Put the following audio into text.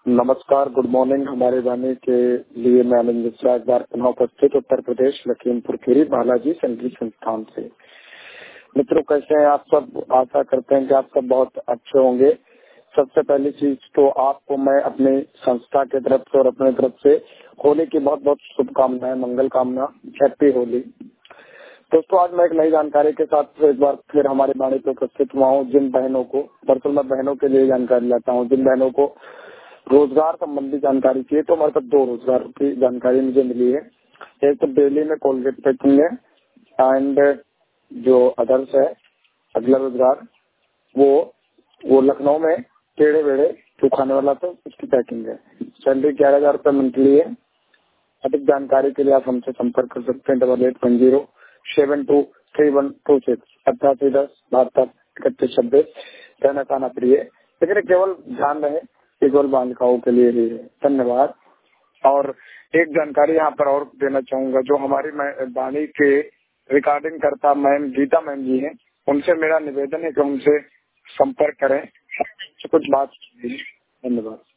नमस्कार, good morning. हमारे वाणी के लिए मैं आनंद मिश्रा एक बार पुनः उपस्थित उत्तर प्रदेश लखीमपुर खीरी बालाजी संगीत संस्थान से। मित्रों, कैसे हैं आप सब? आशा करते हैं कि आप सब बहुत अच्छे होंगे। सबसे पहली चीज तो आपको मैं अपनी संस्था की तरफ से और अपने तरफ से होली की बहुत बहुत शुभकामनाएं, मंगल कामना, हैप्पी होली। दोस्तों, आज मैं एक नई जानकारी के साथ एक बार फिर हमारे वाणी पे उपस्थित हुआ हूँ। जिन बहनों को, दरअसल मैं बहनों के लिए जानकारी लाता हूँ, जिन बहनों को रोजगार संबंधी जानकारी चाहिए, तो हमारे पास 2 रोजगार की जानकारी मुझे मिली है। एक तो दिल्ली में कोलगेट पैकिंग है एंड जो अदर्स है अगला रोजगार वो लखनऊ में पेड़े वेड़े जो खाने वाला था उसकी पैकिंग है। सैलरी 11,000 रुपये मंथली है। अधिक जानकारी के लिए आप हमसे संपर्क कर सकते हैं 8810723126 8810723126। कहना खाना प्रिय, लेकिन केवल ध्यान रहे केवल बालिकाओं के लिए ही है। धन्यवाद। और एक जानकारी यहाँ पर और देना चाहूंगा, जो हमारी वाणी के रिकॉर्डिंग करता मैम गीता मैम जी हैं, उनसे मेरा निवेदन है कि उनसे संपर्क करें, कुछ बात। धन्यवाद।